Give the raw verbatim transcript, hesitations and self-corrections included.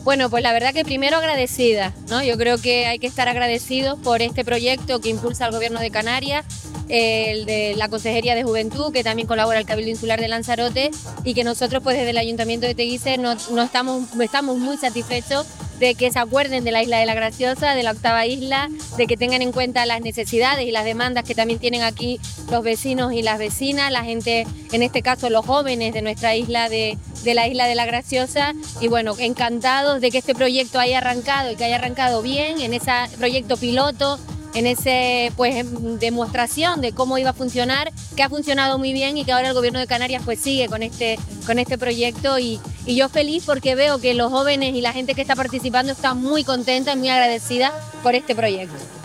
Bueno, pues la verdad que primero agradecida, ¿no? Yo creo que hay que estar agradecidos por este proyecto que impulsa el Gobierno de Canarias, el de la Consejería de Juventud, que también colabora el Cabildo Insular de Lanzarote, y que nosotros pues desde el Ayuntamiento de Teguise no, no estamos, estamos muy satisfechos de que se acuerden de la isla de La Graciosa, de la octava isla, de que tengan en cuenta las necesidades y las demandas que también tienen aquí los vecinos y las vecinas, la gente, en este caso los jóvenes de nuestra isla, de, de la isla de La Graciosa, y bueno, encantados de que este proyecto haya arrancado y que haya arrancado bien, en ese proyecto piloto, en esa pues, demostración de cómo iba a funcionar, que ha funcionado muy bien y que ahora el Gobierno de Canarias pues sigue con este, con este proyecto y, y yo feliz porque veo que los jóvenes y la gente que está participando está muy contenta y muy agradecida por este proyecto.